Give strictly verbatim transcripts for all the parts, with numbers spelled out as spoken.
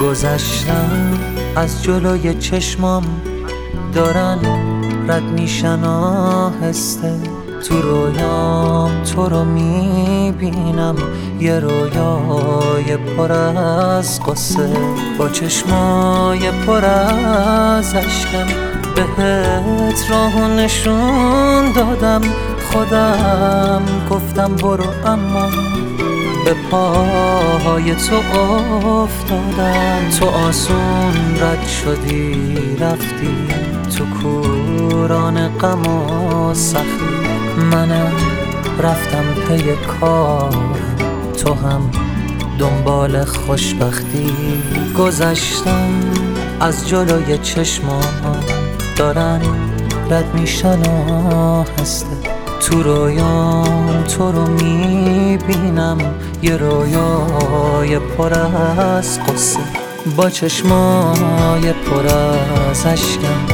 گذشتم از جلوی چشمام دارن رد میشن آهسته، تو رویام تو رو میبینم، یه رویای پر از قصه، با چشمای پر از اشکم بهت راهو نشون دادم، خودم گفتم برو اما به پاهای تو افتادم. تو آسون رد شدی رفتی تو کوران غم و سختی، منم رفتم پی کارم، تو هم دنبال خوشبختی. گذشتم از جلوی چشمام دارن رد میشن آهسته، تو رویام تو رو میبینم، یه رویای پر از قصه، با چشمای پر از اشکم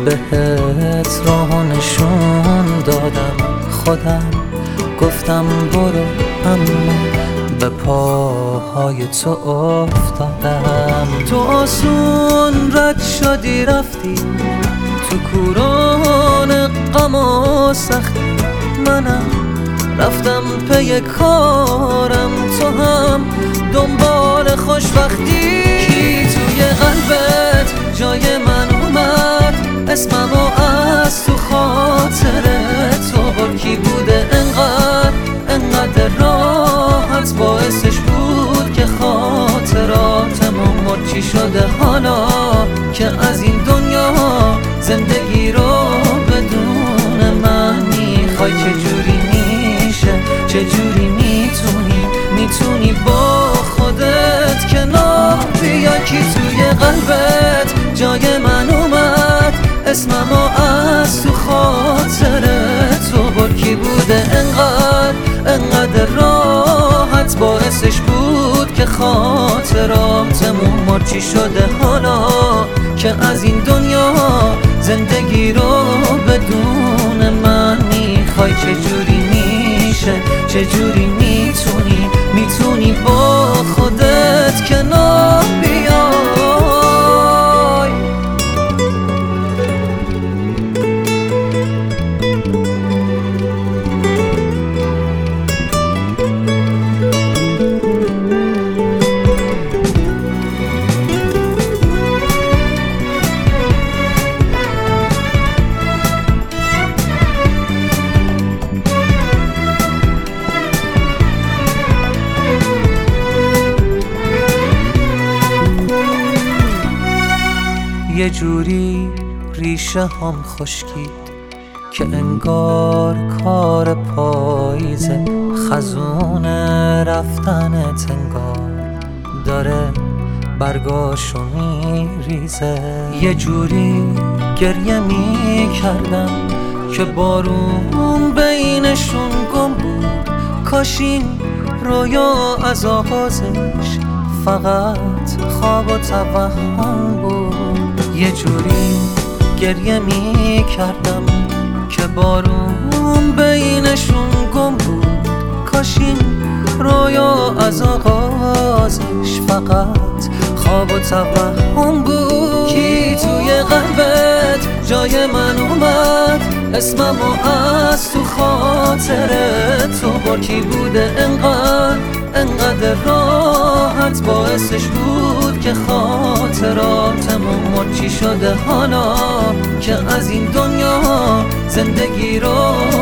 بهت راهو نشون دادم، خودم گفتم برو اما به پاهای تو افتادم. تو آسون رد شدی رفتی تو کوران غم و سختی، منم رفتم پی کارم، تو هم دنبال خوشبختی. کی توی قلبت جای من اومد، اسممو از تو خاطر تو بر کی بوده انقدر انقدر راحت، باعثش بود که خاطراتمون مرچی شده، حالا که از این دنیا زندگی رو بدون من میخوای، چجوری میشه چجوری میتونی میتونی با خودت کنار بیای. کی توی قلبت جای من اومد، اسممو از تو خاطر تو بر کی بوده انقدر انقدر راحت، باعثش بود که خاطراتمون مرچی شده، حالا که از این دنیا زندگی رو بدون من میخوای، چجوری میشه چجوری میتونی میتونی با خودت کنار بیای. یه جوری ریشه هم خشکید که انگار کار پاییزه، خزون رفتنت انگار داره برگاشو میریزه. یه جوری گریه میکردم که بارون بینشون گم بود، کاش این رویا از آغازش فقط خواب و توهم بود. یه جوری گریه می کردم که بارون بینشون گم بود، کاش این رویا از آغازش فقط خواب و توهم بود. کی توی قلبت جای من اومد، اسممو از تو خاطر تو بر کی بوده انقدر انقدر راحت، باعثش بود که خاطراتمون مرچی شده، حالا که از این دنیا زندگی رو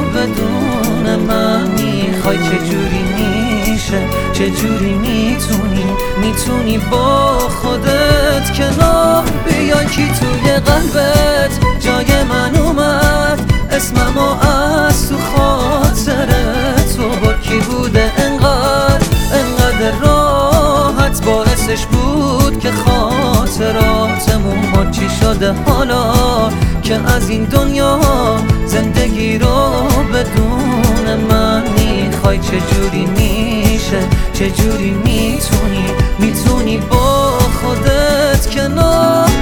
بدون من میخوای، چجوری میشه چجوری میتونی میتونی با خودت کنار بیای. کی توی قلبت جای من اومد، اسممو از تو خاطر تو بر کی بوده انقدر انقدر راحت، باعثش بود که خاطراتمون مرچی شده، حالا که از این دنیا زندگی رو بدون من میخوای، چجوری میشه چجوری میتونی میتونی با خودت کنار